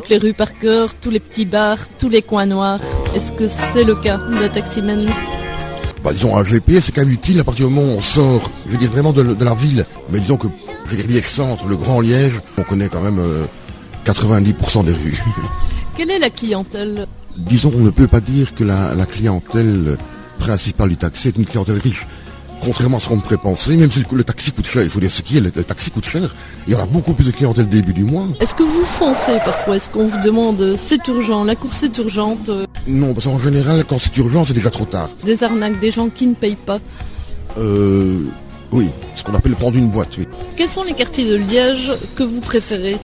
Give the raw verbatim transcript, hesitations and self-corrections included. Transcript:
toutes les rues par cœur, tous les petits bars, tous les coins noirs. Est-ce que c'est le cas de taximen? Bah, disons, un G P S, c'est quand même utile à partir du moment où on sort, je veux dire, vraiment de, de la ville. Mais disons que, je veux dire, Liège-Centre, le Grand Liège, on connaît quand même euh, quatre-vingt-dix pour cent des rues. Quelle est la clientèle? Disons, on ne peut pas dire que la, la clientèle principale du taxi est une clientèle riche. Contrairement à ce qu'on pourrait penser, même si le, le taxi coûte cher, il faut dire ce qui est, le, le taxi coûte cher, il y en a beaucoup plus de clientèle début du mois. Est-ce que vous foncez parfois? Est-ce qu'on vous demande c'est urgent, la course est urgente? Non, parce qu'en général, quand c'est urgent, c'est déjà trop tard. Des arnaques, des gens qui ne payent pas? Euh... Oui, ce qu'on appelle prendre une boîte, oui. Quels sont les quartiers de Liège que vous préférez?